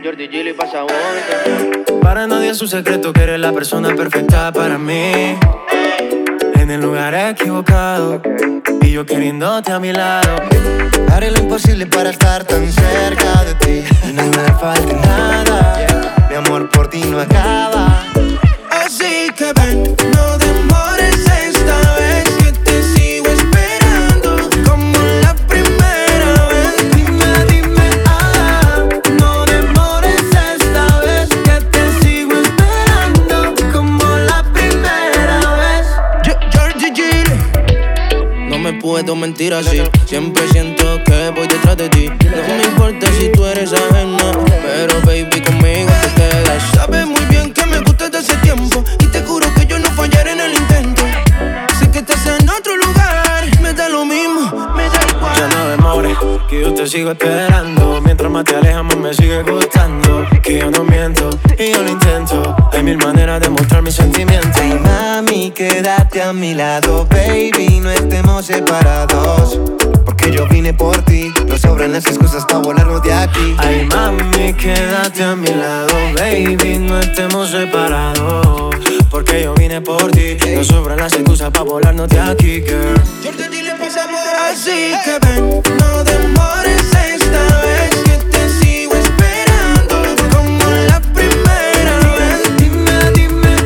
Jordi Gili pasa vuelta. Para nadie es un secreto que eres la persona perfecta para mí. En el lugar equivocado y yo queriéndote a mi lado. Haré lo imposible para estar tan cerca de ti y no me falte nada. Mi amor por ti no acaba. Así que ven, no demores esta vez, que te sigo esperando como la primera vez. Dime, no demores esta vez, que te sigo esperando como la primera vez. Jordi Gili. No me puedo mentir así. Siempre siento que voy detrás de ti. No me importa si tú eres ajena, pero baby conmigo te quedas. Sabes muy bien que me gustas de ese tiempo y te juro que yo no fallaré en el intento. Sé que estás en otro lugar, me da lo mismo, me da igual. Ya no demores, que yo te sigo esperando. Mientras más te alejas más me sigue gustando. Que yo no miento y yo lo intento. Hay mil maneras de mostrar mis sentimientos. Ay, mami, quédate a mi lado, baby, no estemos separados. Porque yo vine por ti, no sobran las excusas para volarnos de aquí. Ay, mami, quédate a mi lado, baby, no estemos separados. Porque yo vine por ti, no sobran las excusas para volarnos de aquí, girl. Así que ven, no demores esta vez, que te sigo esperando como la primera vez. Dime,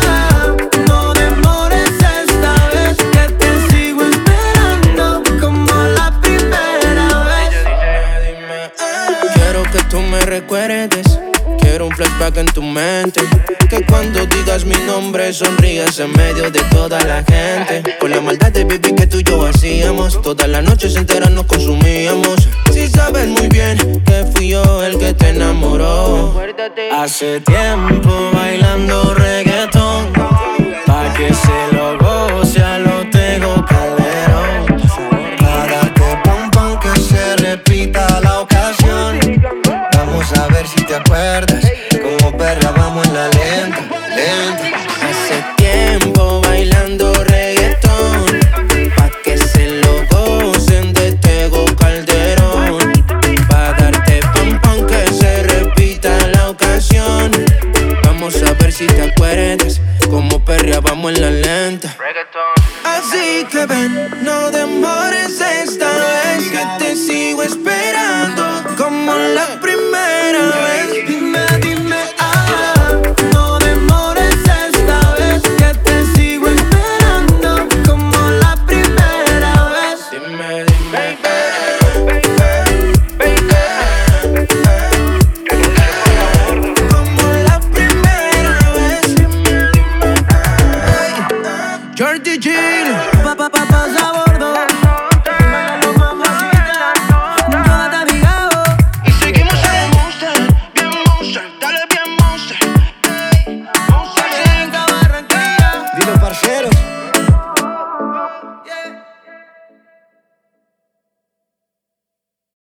no demores esta vez, que te sigo esperando como la primera vez. Dime, Quiero que tú me recuerdes. Quiero un flashback en tu mente. Que cuando digas mi nombre sonrías en medio de toda la gente. Con la maldad de baby que tú y yo hacíamos, todas las noches enteras nos consumíamos. Si sabes muy bien que fui yo el que te enamoró. hace tiempo bailando reggaetón, pa' que se